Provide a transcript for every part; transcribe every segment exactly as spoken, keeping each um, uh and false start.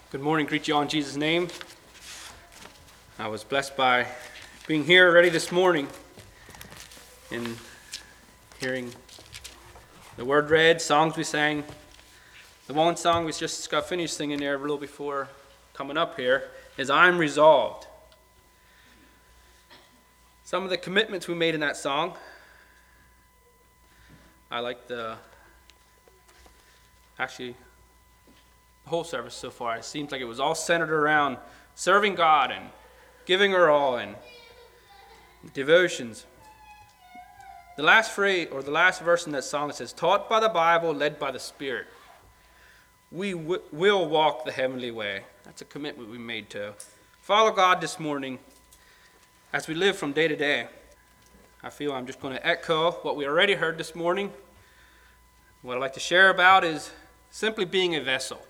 Good morning. Greet you all in Jesus' name. I was blessed by being here ready this morning and hearing the word read, songs we sang. The one song we just got finished singing there a little before coming up here is I'm Resolved. Some of the commitments we made in that song, I like the, actually, the whole service so far. It seems like it was all centered around serving God and giving her all and devotions. The last phrase, or the last verse in that song, it says, taught by the Bible, led by the Spirit. We w- will walk the heavenly way. That's a commitment we made to follow God this morning as we live from day to day. I feel I'm just going to echo what we already heard this morning. What I'd like to share about is simply being a vessel.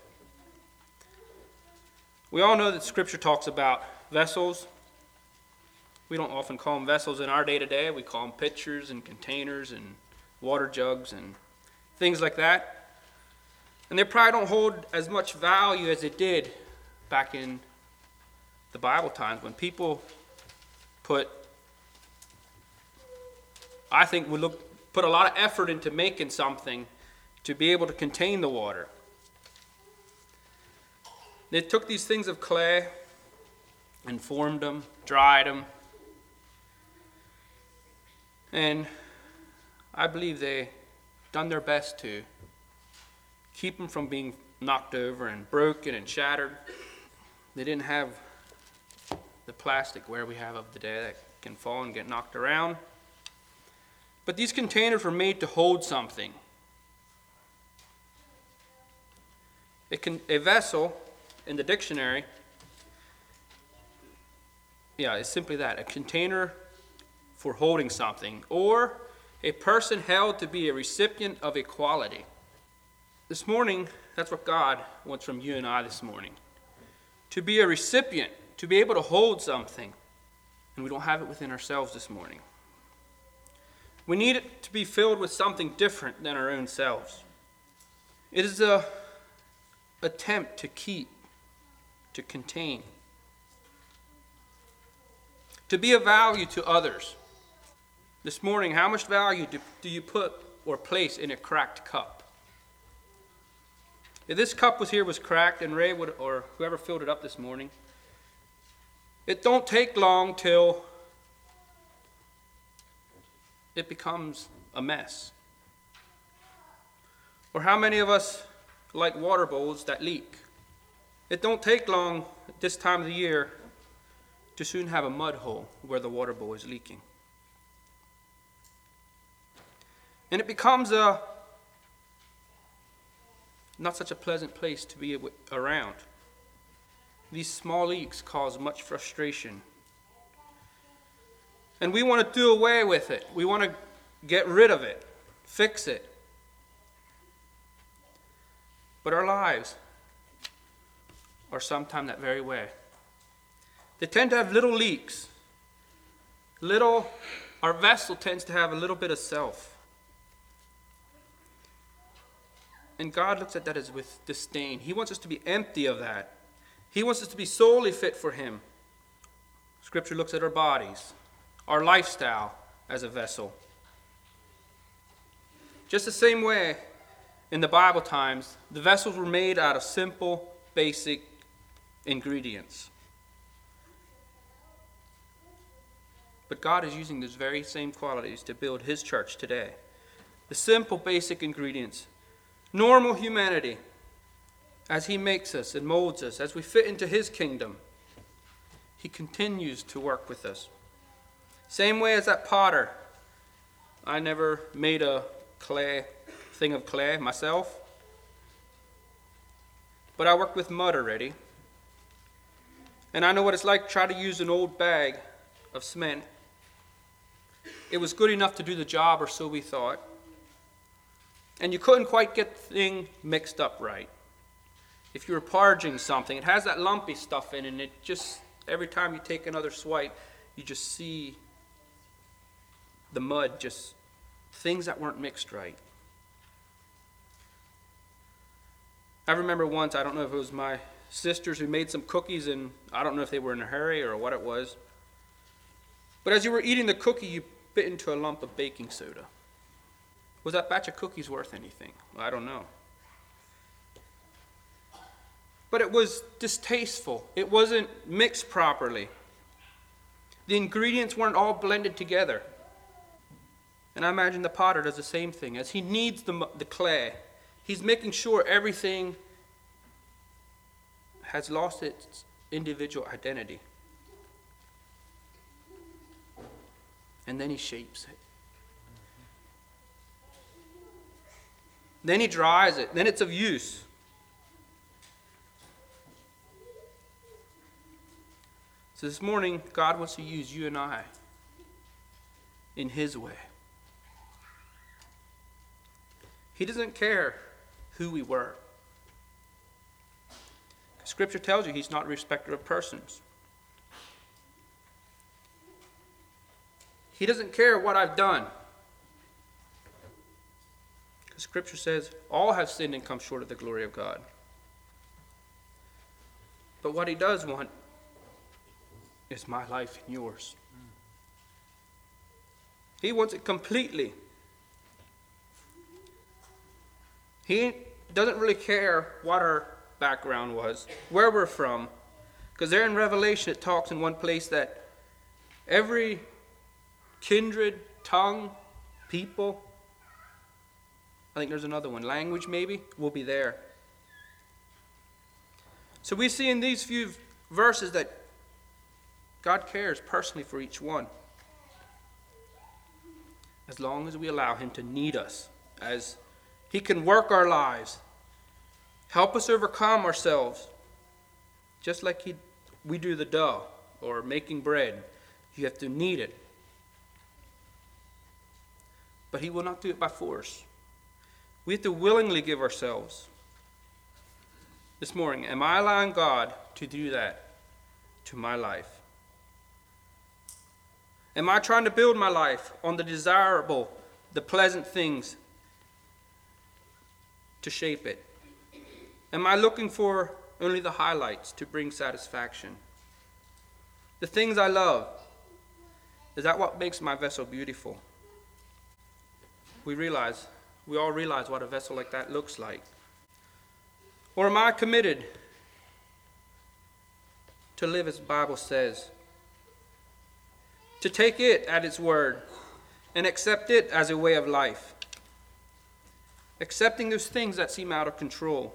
We all know that Scripture talks about vessels. We don't often call them vessels in our day-to-day. We call them pitchers and containers and water jugs and things like that. And they probably don't hold as much value as it did back in the Bible times when people put, I think, would look, put a lot of effort into making something to be able to contain the water. They took these things of clay and formed them, dried them, and I believe they done their best to keep them from being knocked over and broken and shattered. They didn't have the plastic ware we have of the day that can fall and get knocked around. But these containers were made to hold something. A, con- a vessel, in the dictionary, yeah, it's simply that, a container for holding something, or a person held to be a recipient of a quality. This morning, that's what God wants from you and I this morning. To be a recipient, to be able to hold something, and we don't have it within ourselves this morning. We need it to be filled with something different than our own selves. It is a attempt to keep, to contain, to be of value to others. This morning, how much value do, do you put or place in a cracked cup? If this cup was here was cracked and Ray would, or whoever filled it up this morning, it don't take long till it becomes a mess. Or how many of us like water bowls that leak? It don't take long at this time of the year to soon have a mud hole where the water bowl is leaking. And it becomes a not such a pleasant place to be around. These small leaks cause much frustration. And we want to do away with it. We want to get rid of it, fix it. But our lives are sometimes that very way. They tend to have little leaks. Little, our vessel tends to have a little bit of self. And God looks at that as with disdain. He wants us to be empty of that. He wants us to be solely fit for Him. Scripture looks at our bodies, our lifestyle as a vessel. Just the same way in the Bible times, the vessels were made out of simple, basic ingredients. But God is using those very same qualities to build His church today. The simple, basic ingredients. Normal humanity, as He makes us and molds us, as we fit into His kingdom, He continues to work with us. Same way as that potter. I never made a clay thing of clay myself, but I worked with mud already. And I know what it's like to try to use an old bag of cement. It was good enough to do the job, or so we thought. And you couldn't quite get the thing mixed up right. If you were parging something, it has that lumpy stuff in it, and it just, every time you take another swipe, you just see the mud, just things that weren't mixed right. I remember once, I don't know if it was my sisters who made some cookies, and I don't know if they were in a hurry or what it was. But as you were eating the cookie, you bit into a lump of baking soda. Was that batch of cookies worth anything? Well, I don't know. But it was distasteful. It wasn't mixed properly. The ingredients weren't all blended together. And I imagine the potter does the same thing. As he kneads the, the clay, he's making sure everything has lost its individual identity. And then he shapes it. Then he dries it. Then it's of use. So this morning, God wants to use you and I in his way. He doesn't care who we were. Scripture tells you he's not a respecter of persons. He doesn't care what I've done. Because Scripture says all have sinned and come short of the glory of God. But what he does want is my life and yours. He wants it completely. He doesn't really care what our background was, where we're from. Because there in Revelation it talks in one place that every kindred, tongue, people, I think there's another one, language maybe, will be there. So we see in these few verses that God cares personally for each one. As long as we allow him to knead us, as he can work our lives, help us overcome ourselves, just like he, we do the dough or making bread. You have to knead it. But he will not do it by force. We have to willingly give ourselves. This morning, am I allowing God to do that to my life? Am I trying to build my life on the desirable, the pleasant things to shape it? Am I looking for only the highlights to bring satisfaction? The things I love, is that what makes my vessel beautiful? We realize, we all realize what a vessel like that looks like. Or am I committed to live as the Bible says? To take it at its word and accept it as a way of life. Accepting those things that seem out of control.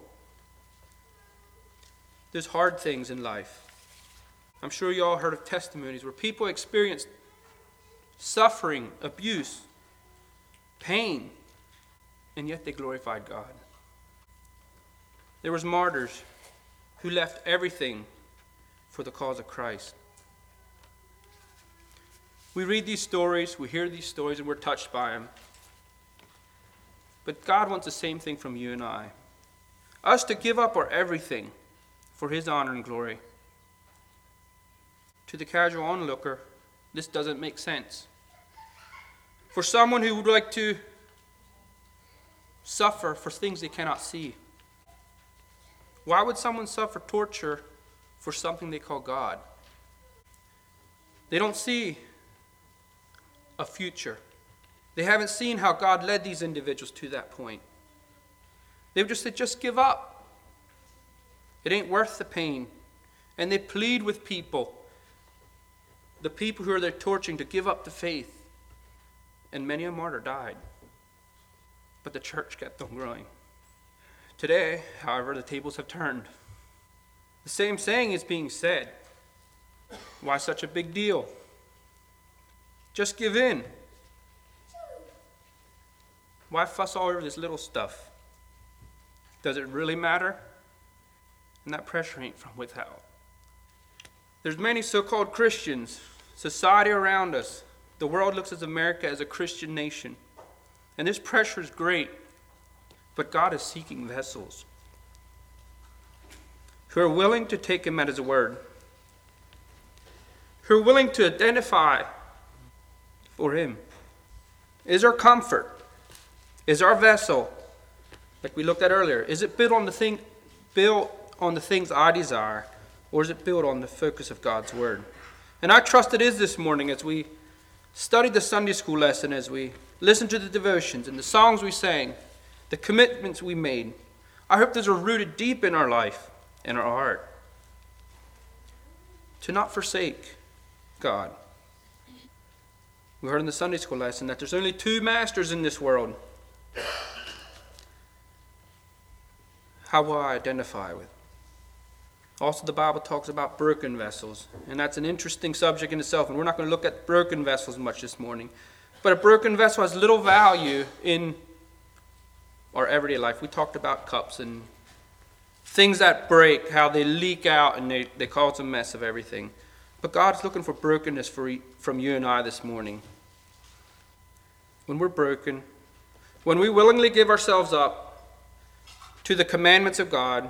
There's hard things in life. I'm sure you all heard of testimonies where people experienced suffering, abuse, pain, and yet they glorified God. There was martyrs who left everything for the cause of Christ. We read these stories, we hear these stories, and we're touched by them. But God wants the same thing from you and I. Us to give up our everything for his honor and glory. To the casual onlooker, this doesn't make sense. For someone who would like to suffer for things they cannot see, why would someone suffer torture for something they call God? They don't see a future. They haven't seen how God led these individuals to that point. They would just say, just give up. It ain't worth the pain. And they plead with people, the people who are there torturing, to give up the faith. And many a martyr died. But the church kept on growing. Today, however, the tables have turned. The same saying is being said. Why such a big deal? Just give in. Why fuss all over this little stuff? Does it really matter? And that pressure ain't from without. There's many so-called Christians, society around us. The world looks at America as a Christian nation. And this pressure is great. But God is seeking vessels who are willing to take him at his word, who are willing to identify for him. Is our comfort, is our vessel, like we looked at earlier, is it built on the thing, built on the things I desire, or is it built on the focus of God's word? And I trust it is this morning as we study the Sunday school lesson, as we listen to the devotions and the songs we sang, the commitments we made. I hope those are rooted deep in our life and our heart. To not forsake God. We heard in the Sunday school lesson that there's only two masters in this world. How will I identify with? Also, the Bible talks about broken vessels, and that's an interesting subject in itself, and we're not going to look at broken vessels much this morning. But a broken vessel has little value in our everyday life. We talked about cups and things that break, how they leak out and they, they cause a mess of everything. But God's looking for brokenness for, from you and I this morning. When we're broken, when we willingly give ourselves up to the commandments of God,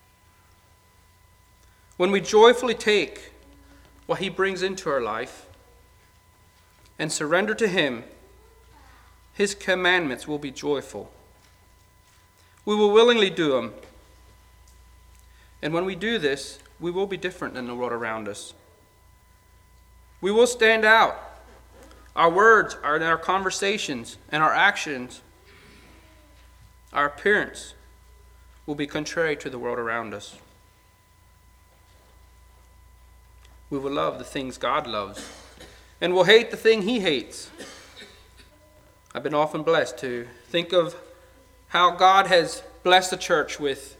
when we joyfully take what he brings into our life and surrender to him, his commandments will be joyful. We will willingly do them. And when we do this, we will be different than the world around us. We will stand out. Our words, our, our conversations, and our actions, our appearance will be contrary to the world around us. We will love the things God loves, and will hate the thing he hates. I've been often blessed to think of how God has blessed the church with,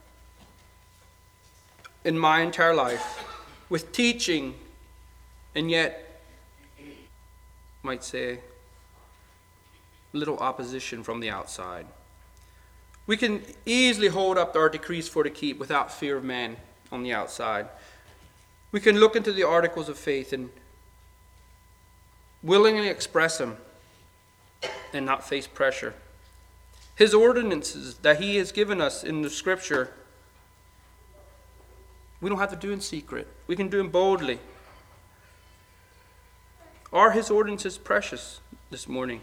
in my entire life, with teaching, and yet, might say, little opposition from the outside. We can easily hold up our decrees for to keep without fear of man on the outside. We can look into the articles of faith and willingly express them and not face pressure. His ordinances that he has given us in the scripture, we don't have to do in secret. We can do them boldly. Are his ordinances precious this morning?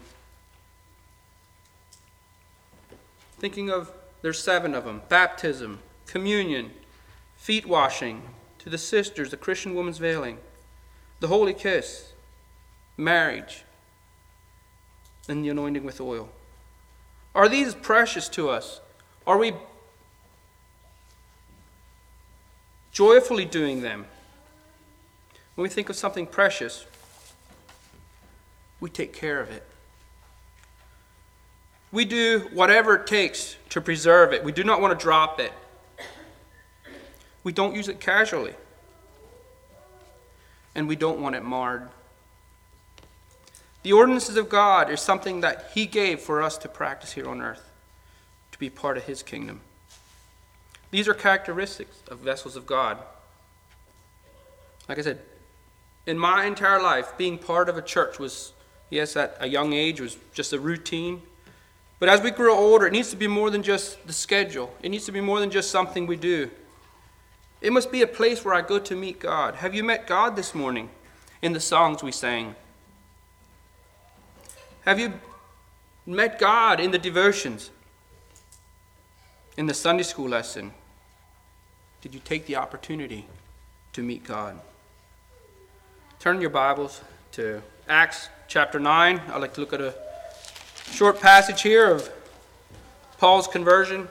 Thinking of, there's seven of them: baptism, communion, feet washing, to the sisters, the Christian woman's veiling, the holy kiss, marriage, and the anointing with oil. Are these precious to us? Are we joyfully doing them? When we think of something precious, we take care of it. We do whatever it takes to preserve it. We do not want to drop it. We don't use it casually. And we don't want it marred. The ordinances of God is something that he gave for us to practice here on earth, to be part of his kingdom. These are characteristics of vessels of God. Like I said, in my entire life, being part of a church was, yes, at a young age, was just a routine. But as we grow older, it needs to be more than just the schedule. It needs to be more than just something we do. It must be a place where I go to meet God. Have you met God this morning in the songs we sang? Have you met God in the devotions? In the Sunday school lesson? Did you take the opportunity to meet God? Turn your Bibles to Acts chapter nine. I'd like to look at a short passage here of Paul's conversion.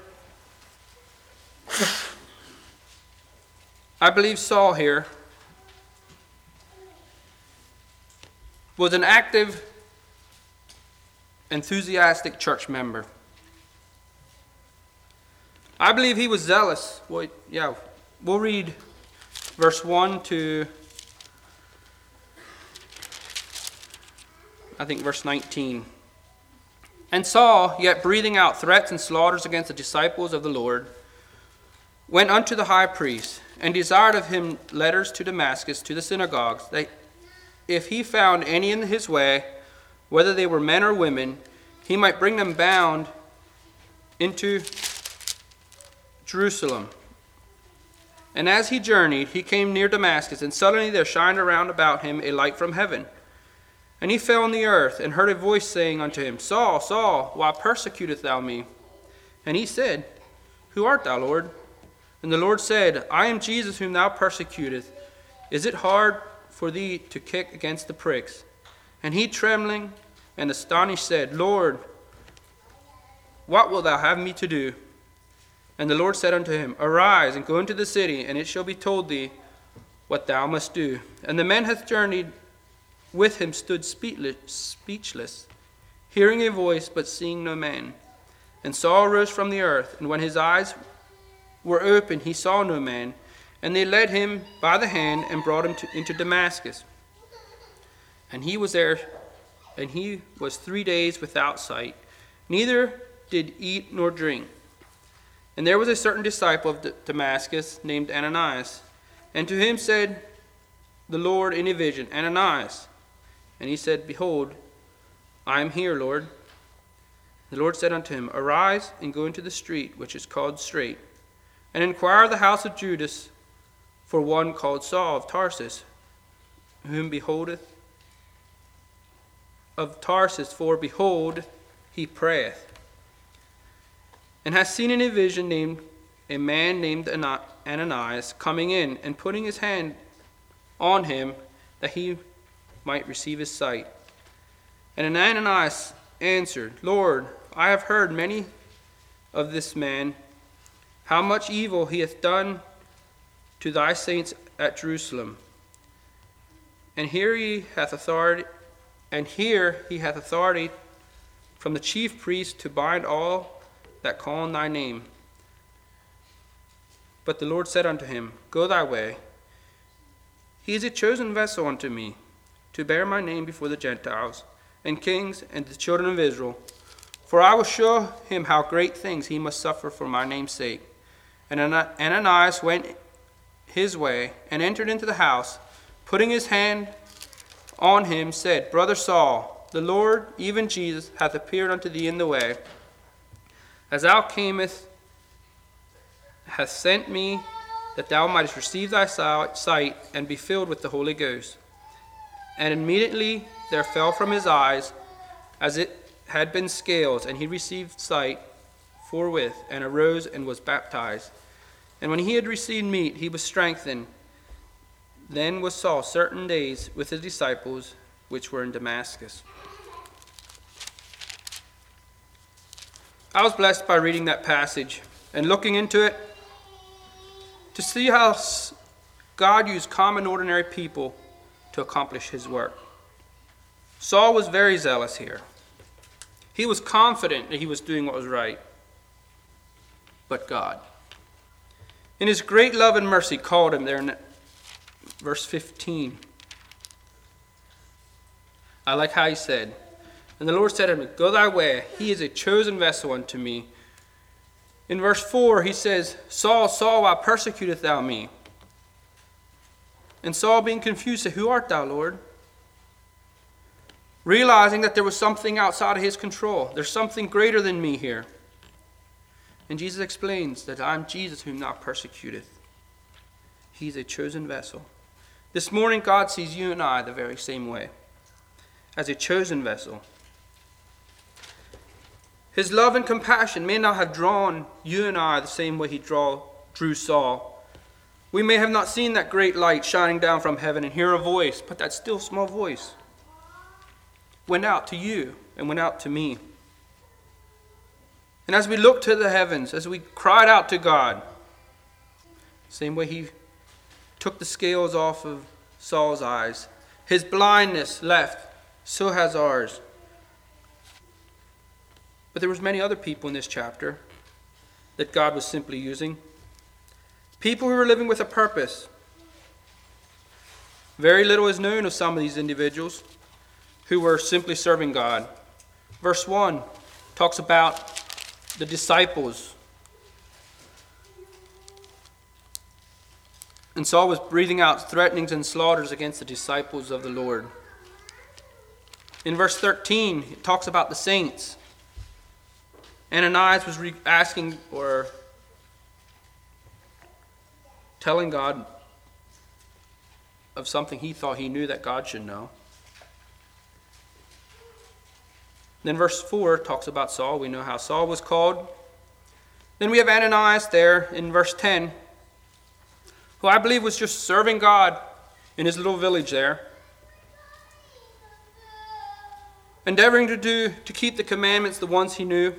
I believe Saul here was an active, enthusiastic church member. I believe he was zealous. Well, yeah, we'll read verse one to, I think, verse nineteen. And Saul, yet breathing out threats and slaughters against the disciples of the Lord, went unto the high priest, and desired of him letters to Damascus, to the synagogues, that if he found any in his way, whether they were men or women, he might bring them bound into Jerusalem. And as he journeyed, he came near Damascus, and suddenly there shined around about him a light from heaven. And he fell on the earth, and heard a voice saying unto him, Saul, Saul, why persecutest thou me? And he said, Who art thou, Lord? And the Lord said, I am Jesus whom thou persecutest. Is it hard for thee to kick against the pricks? And he, trembling and astonished, said, Lord, what wilt thou have me to do? And the Lord said unto him, Arise, and go into the city, and it shall be told thee what thou must do. And the men that journeyed with him stood speechless, hearing a voice, but seeing no man. And Saul arose from the earth, and when his eyes were opened, he saw no man. And they led him by the hand and brought him to, into Damascus. And he was there, and he was three days without sight, neither did eat nor drink. And there was a certain disciple of Damascus named Ananias. And to him said the Lord in a vision, Ananias. And he said, Behold, I am here, Lord. The Lord said unto him, Arise, and go into the street which is called Straight, and inquire of the house of Judas for one called Saul of Tarsus, whom beholdeth of Tarsus, for behold, he prayeth, and hath seen in a vision named a man named Ananias coming in, and putting his hand on him, that he might receive his sight. And Ananias answered, Lord, I have heard many of this man, how much evil he hath done to thy saints at Jerusalem. And here he hath authority, and here he hath authority from the chief priest to bind all that call on thy name. But the Lord said unto him, Go thy way. He is a chosen vessel unto me, to bear my name before the Gentiles, and kings, and the children of Israel. For I will show him how great things he must suffer for my name's sake. And Ananias went his way, and entered into the house, putting his hand on him, said, Brother Saul, the Lord, even Jesus, hath appeared unto thee in the way, as thou camest, hath sent me, that thou mightest receive thy sight, and be filled with the Holy Ghost. And immediately there fell from his eyes, as it had been scales, and he received sight forthwith, and arose and was baptized. And when he had received meat, he was strengthened. Then was Saul certain days with his disciples, which were in Damascus. I was blessed by reading that passage and looking into it to see how God used common, ordinary people to accomplish his work. Saul was very zealous here. He was confident that he was doing what was right. But God, in his great love and mercy, called him there in verse fifteen. I like how he said, And the Lord said unto me, Go thy way, he is a chosen vessel unto me. In verse four, he says, Saul, Saul, why persecutest thou me? And Saul, being confused, said, Who art thou, Lord? Realizing that there was something outside of his control. There's something greater than me here. And Jesus explains that I'm Jesus whom thou persecutest. He's a chosen vessel. This morning, God sees you and I the very same way, as a chosen vessel. His love and compassion may not have drawn you and I the same way he draw, drew Saul. We may have not seen that great light shining down from heaven and hear a voice, but that still small voice went out to you and went out to me. And as we looked to the heavens, as we cried out to God, same way he took the scales off of Saul's eyes, his blindness left, so has ours. But there was many other people in this chapter that God was simply using. People who were living with a purpose. Very little is known of some of these individuals who were simply serving God. Verse one talks about the disciples. And Saul was breathing out threatenings and slaughters against the disciples of the Lord. In verse thirteen, it talks about the saints. Ananias was re- asking or telling God of something he thought he knew that God should know. Then verse four talks about Saul. We know how Saul was called. Then we have Ananias there in verse ten who I believe was just serving God in his little village there, endeavoring to do to keep the commandments, the ones he knew.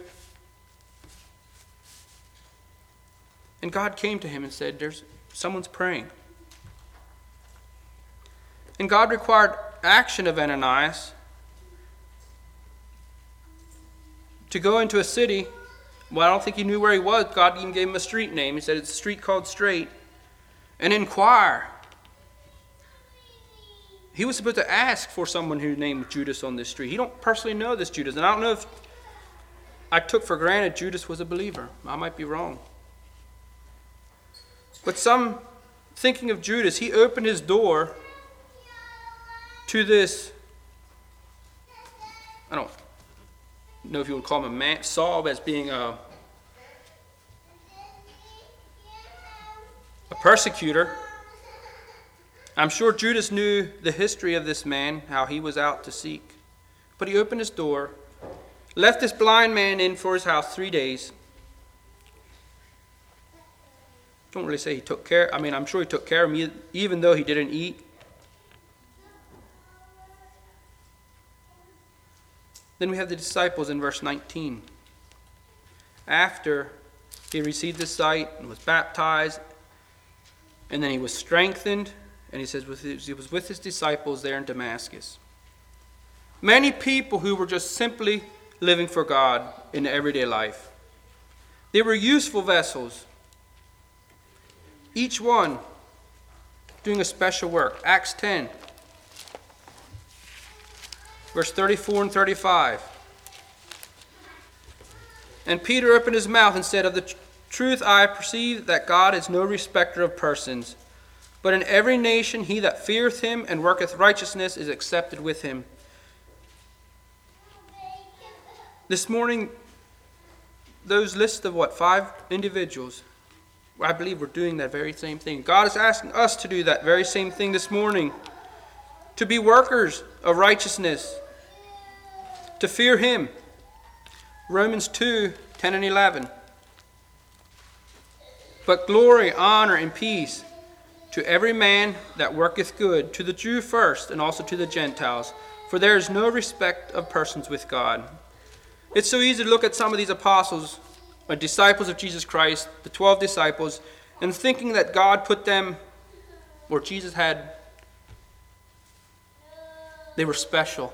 And God came to him and said, "There's someone's praying." And God required action of Ananias to go into a city. Well, I don't think he knew where he was. God even gave him a street name. He said it's a street called Straight. And inquire. He was supposed to ask for someone who named Judas on this street. He don't personally know this Judas. And I don't know if I took for granted Judas was a believer. I might be wrong. But some, thinking of Judas, he opened his door to this, I don't know if you would call him a man, Saul, as being a, a persecutor. I'm sure Judas knew the history of this man, how he was out to seek. But he opened his door, left this blind man in for his house three days. Don't really say he took care. I mean, I'm sure he took care of him, even though he didn't eat. Then we have the disciples in verse nineteen. After he received the sight and was baptized, and then he was strengthened, and he says he was with his disciples there in Damascus. Many people who were just simply living for God in everyday life. They were useful vessels, each one doing a special work. Acts ten. Verse thirty-four and thirty-five. And Peter opened his mouth and said, "Of the tr- truth I perceive that God is no respecter of persons, but in every nation he that feareth him and worketh righteousness is accepted with him." This morning, those lists of what, five individuals, I believe we're doing that very same thing. God is asking us to do that very same thing this morning, to be workers of righteousness, to fear him. Romans two, ten and eleven. But glory, honor, and peace to every man that worketh good, to the Jew first, and also to the Gentiles. For there is no respect of persons with God. It's so easy to look at some of these apostles, or disciples of Jesus Christ, the twelve disciples, and thinking that God put them, or Jesus had, they were special.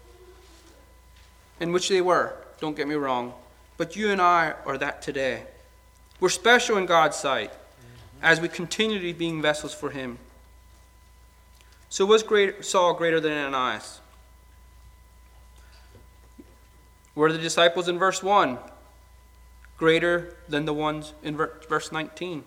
In which they were, don't get me wrong. But you and I are that today. We're special in God's sight as we continue to being vessels for him. So was great, Saul greater than Ananias? Were the disciples in verse one greater than the ones in verse nineteen?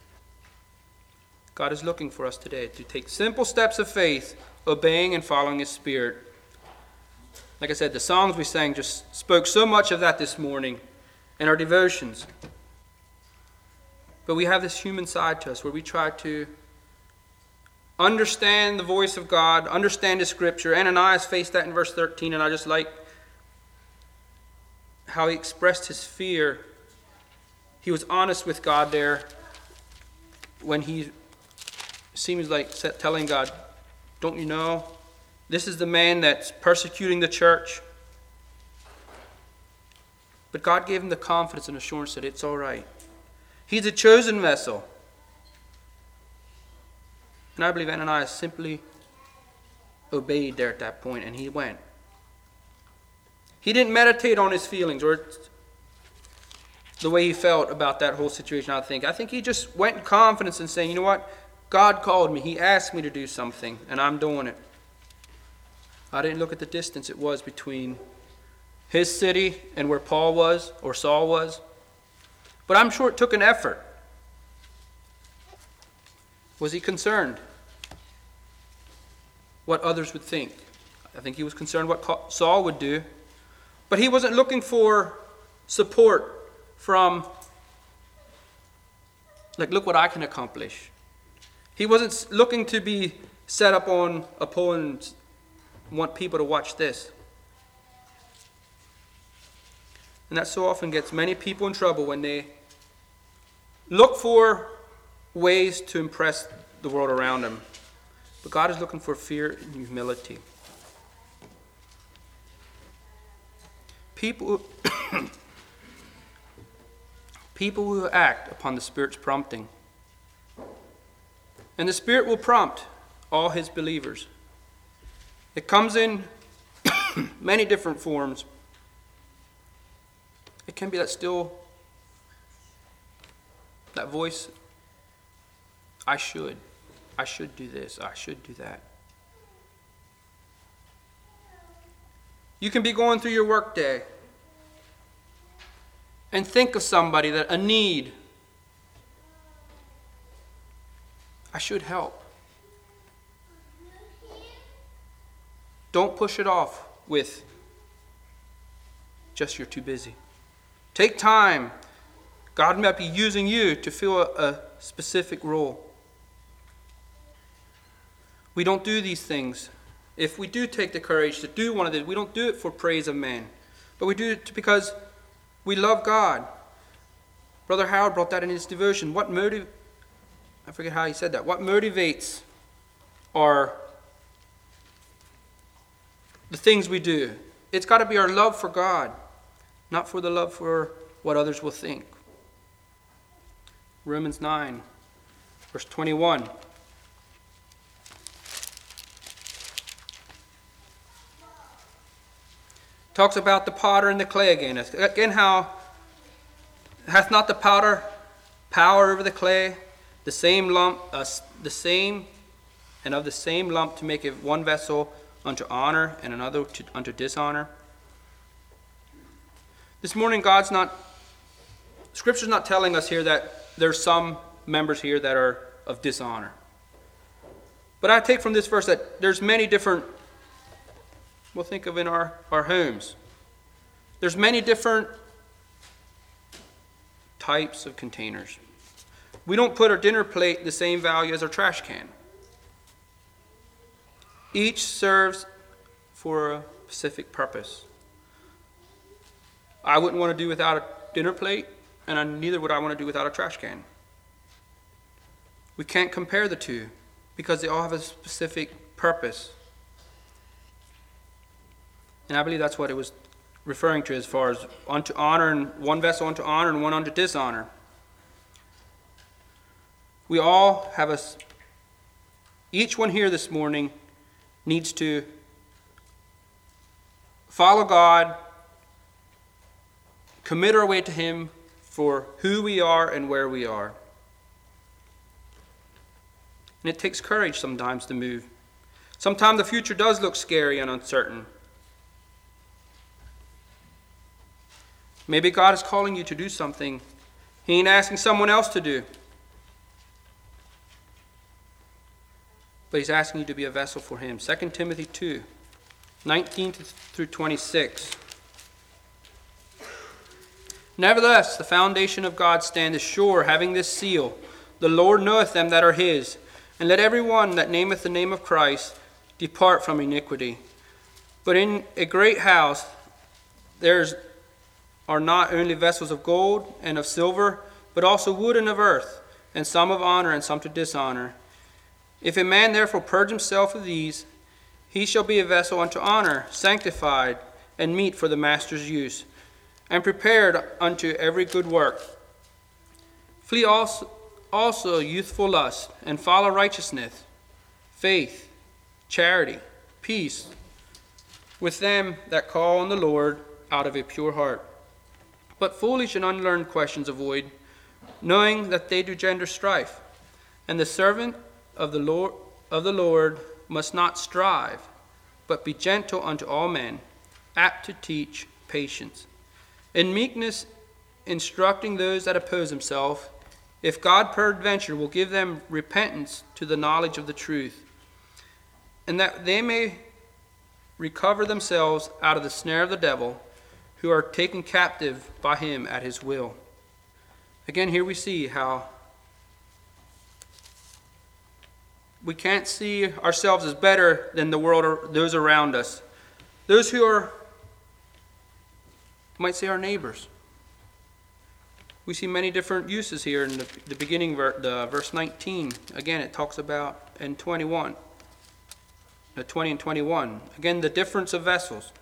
God is looking for us today to take simple steps of faith, obeying and following his Spirit. Like I said, the songs we sang just spoke so much of that this morning in our devotions. But we have this human side to us where we try to understand the voice of God, understand the Scripture. Ananias faced that in verse thirteen, and I just like how he expressed his fear. He was honest with God there when he seems like telling God, "Don't you know? This is the man that's persecuting the church." But God gave him the confidence and assurance that it's all right. He's a chosen vessel. And I believe Ananias simply obeyed there at that point, and he went. He didn't meditate on his feelings or the way he felt about that whole situation, I think. I think he just went in confidence and saying, "You know what? God called me. He asked me to do something, and I'm doing it." I didn't look at the distance it was between his city and where Paul was or Saul was. But I'm sure it took an effort. Was he concerned what others would think? I think he was concerned what Saul would do. But he wasn't looking for support from, like, look what I can accomplish. He wasn't looking to be set up on a pole and want people to watch this. And that so often gets many people in trouble when they look for ways to impress the world around him. But God is looking for fear and humility. People, people who act upon the Spirit's prompting. And the Spirit will prompt all his believers. It comes in many different forms. It can be that still, that voice, I should, I should do this, I should do that. You can be going through your workday and think of somebody, that a need. I should help. Don't push it off with just you're too busy. Take time. God might be using you to fill a, a specific role. We don't do these things. If we do take the courage to do one of these, we don't do it for praise of man, but we do it because we love God. Brother Howard brought that in his devotion. What motive? I forget how he said that. What motivates our the things we do? It's got to be our love for God, not for the love for what others will think. Romans nine, verse twenty-one. Talks about the potter and the clay again. Again, how hath not the potter power over the clay, the same lump, uh, the same, and of the same lump to make it one vessel unto honor and another to, unto dishonor. This morning, God's not, Scripture's not telling us here that there's some members here that are of dishonor. But I take from this verse that there's many different, we'll think of in our, our homes. There's many different types of containers. We don't put our dinner plate the same value as our trash can. Each serves for a specific purpose. I wouldn't want to do without a dinner plate, and I, neither would I want to do without a trash can. We can't compare the two because they all have a specific purpose. And I believe that's what it was referring to as far as unto honor, and one vessel unto honor and one unto dishonor. We all have a, each one here this morning needs to follow God, commit our way to Him for who we are and where we are. And it takes courage sometimes to move. Sometimes the future does look scary and uncertain. Maybe God is calling you to do something He ain't asking someone else to do. But He's asking you to be a vessel for Him. Second Timothy two, nineteen through twenty-six. Nevertheless, the foundation of God standeth sure, having this seal: the Lord knoweth them that are His. And let every one that nameth the name of Christ depart from iniquity. But in a great house there's are not only vessels of gold and of silver, but also wood and of earth, and some of honor and some to dishonor. If a man therefore purge himself of these, he shall be a vessel unto honor, sanctified, and meet for the master's use, and prepared unto every good work. Flee also, also youthful lust, and follow righteousness, faith, charity, peace, with them that call on the Lord out of a pure heart. But foolish and unlearned questions avoid, knowing that they do gender strife. And the servant of the Lord of the Lord must not strive, but be gentle unto all men, apt to teach, patience, in meekness instructing those that oppose themselves, if God peradventure will give them repentance to the knowledge of the truth, and that they may recover themselves out of the snare of the devil, who are taken captive by him at his will. Again, here we see how we can't see ourselves as better than the world or those around us. Those who are, you might say, our neighbors. We see many different uses here in the, the beginning, ver, the verse nineteen. Again, it talks about, and twenty-one, the twenty and twenty-one. Again, the difference of vessels.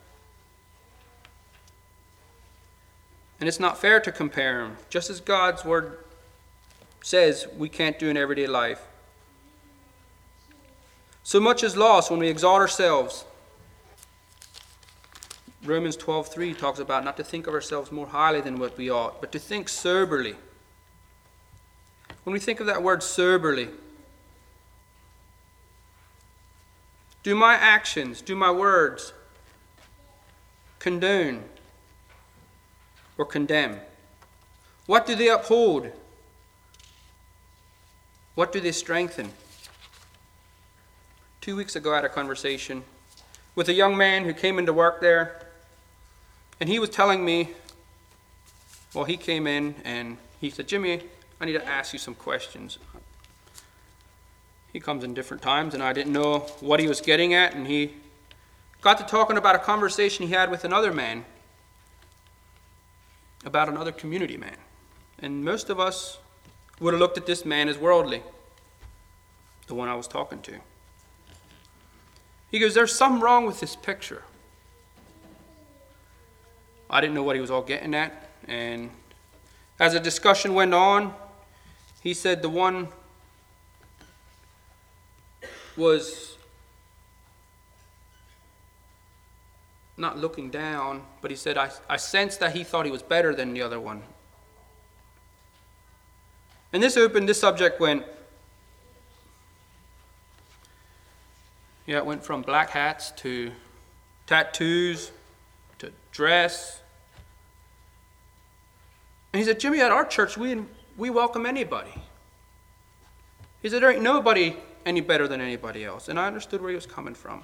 And it's not fair to compare them, just as God's word says we can't do in everyday life. So much is lost when we exalt ourselves. Romans twelve three talks about not to think of ourselves more highly than what we ought, but to think soberly. When we think of that word soberly, do my actions, do my words condone or condemn? What do they uphold? What do they strengthen? Two weeks ago I had a conversation with a young man who came into work there, and he was telling me, well, he came in and he said, Jimmy, I need to ask you some questions. He comes in different times, and I didn't know what he was getting at, and he got to talking about a conversation he had with another man, about another community man. And most of us would have looked at this man as worldly, the one I was talking to. He goes, there's something wrong with this picture. I didn't know what he was all getting at, and as the discussion went on, he said the one was not looking down, but he said, I, I sensed that he thought he was better than the other one. And this opened, this subject went, yeah, it went from black hats to tattoos to dress. And he said, Jimmy, at our church, we, we welcome anybody. He said, there ain't nobody any better than anybody else. And I understood where he was coming from.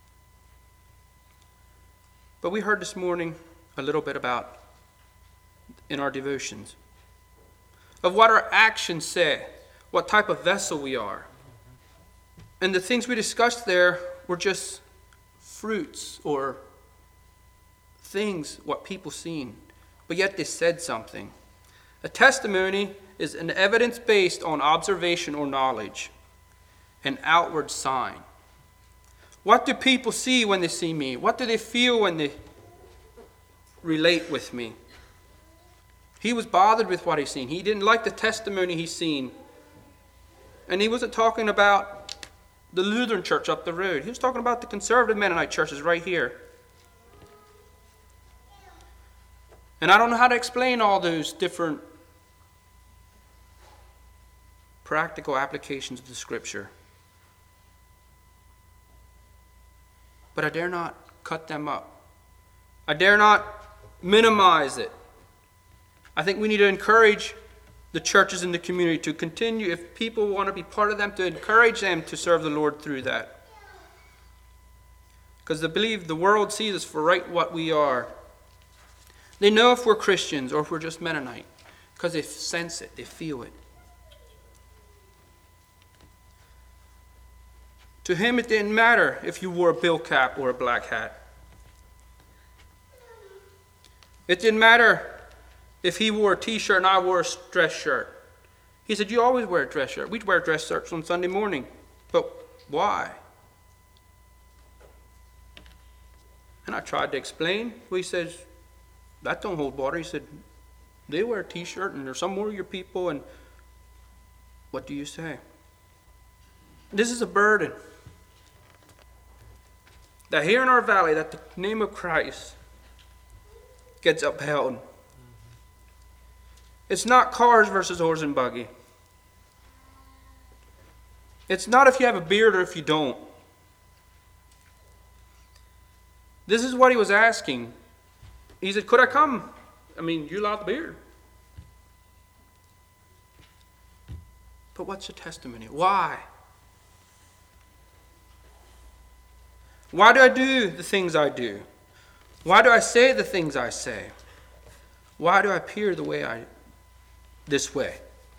But we heard this morning a little bit about, in our devotions, of what our actions say, what type of vessel we are. And the things we discussed there were just fruits or things, what people seen. But yet they said something. A testimony is an evidence based on observation or knowledge, an outward sign. What do people see when they see me? What do they feel when they relate with me? He was bothered with what he seen. He didn't like the testimony he seen. And he wasn't talking about the Lutheran church up the road. He was talking about the conservative Mennonite churches right here. And I don't know how to explain all those different practical applications of the Scripture. But I dare not cut them up. I dare not minimize it. I think we need to encourage the churches in the community to continue, if people want to be part of them, to encourage them to serve the Lord through that. Because I believe the world sees us for right what we are. They know if we're Christians or if we're just Mennonite, because they sense it, they feel it. To him, it didn't matter if you wore a bill cap or a black hat. It didn't matter if he wore a t-shirt and I wore a dress shirt. He said, you always wear a dress shirt. We'd wear dress shirts on Sunday morning. But why? And I tried to explain. Well, he says, that don't hold water. He said, they wear a t-shirt and there's some more of your people, and what do you say? This is a burden. That here in our valley, that the name of Christ gets upheld. It's not cars versus horse and buggy. It's not if you have a beard or if you don't. This is what he was asking. He said, could I come? I mean, you allowed the beard. But what's your testimony? Why? Why do I do the things I do? Why do I say the things I say? Why do I appear the way I, this way?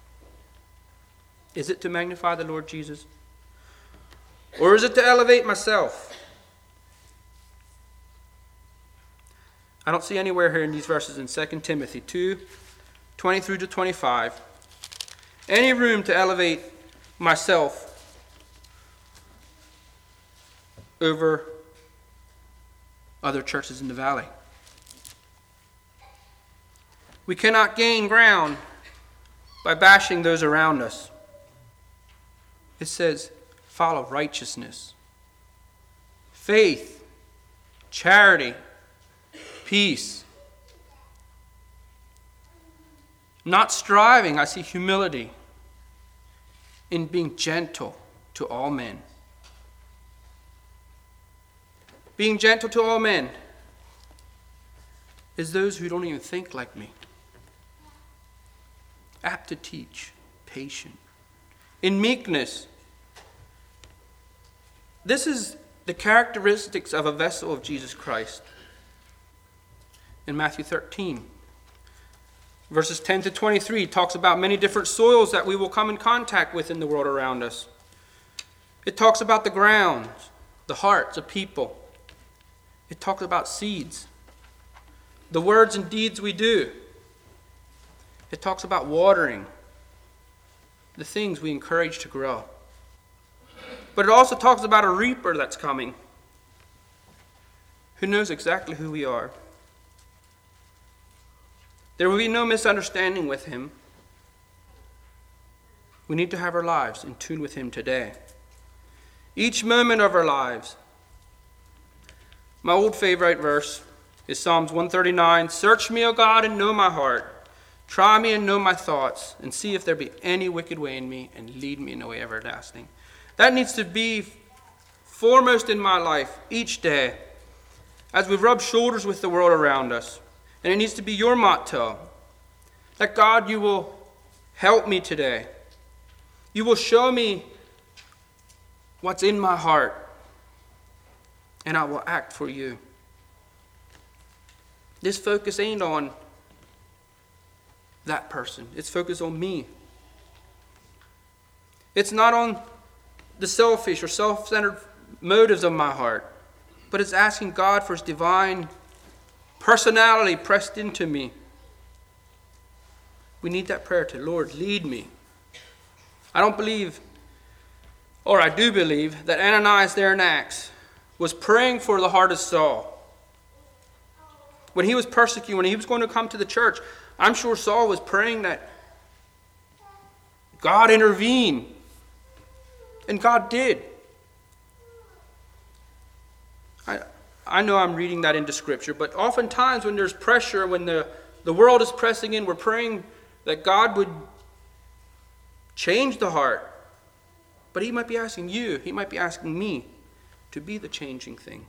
Is it to magnify the Lord Jesus? Or is it to elevate myself? I don't see anywhere here in these verses in Second Timothy two, twenty through to twenty-five, any room to elevate myself over other churches in the valley. We cannot gain ground by bashing those around us. It says, follow righteousness, faith, charity, peace. Not striving, I see humility in being gentle to all men. Being gentle to all men is those who don't even think like me. Apt to teach, patient. In meekness. This is the characteristics of a vessel of Jesus Christ. In Matthew thirteen, verses ten to twenty-three, it talks about many different soils that we will come in contact with in the world around us. It talks about the ground, the hearts of people. It talks about seeds, the words and deeds we do. It talks about watering, the things we encourage to grow. But it also talks about a reaper that's coming, who knows exactly who we are. There will be no misunderstanding with him. We need to have our lives in tune with him today. Each moment of our lives. My old favorite verse is Psalms one thirty-nine. Search me, O God, and know my heart. Try me and know my thoughts, and see if there be any wicked way in me, and lead me in the way everlasting. That needs to be foremost in my life each day as we rub shoulders with the world around us. And it needs to be your motto. That God, you will help me today. You will show me what's in my heart, and I will act for you. This focus ain't on that person. It's focused on me. It's not on the selfish or self-centered motives of my heart, but it's asking God for his divine personality pressed into me. We need that prayer to, Lord, lead me. I don't believe, or I do believe, that Ananias there in Acts was praying for the heart of Saul. When he was persecuted, when he was going to come to the church, I'm sure Saul was praying that God intervene. And God did. I, I know I'm reading that into Scripture, but oftentimes when there's pressure, when the, the world is pressing in, we're praying that God would change the heart. But he might be asking you, he might be asking me to be the changing thing.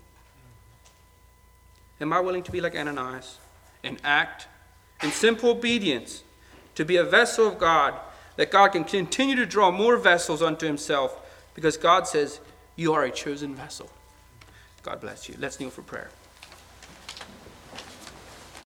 Am I willing to be like Ananias and act in simple obedience to be a vessel of God, that God can continue to draw more vessels unto himself, because God says, you are a chosen vessel. God bless you. Let's kneel for prayer.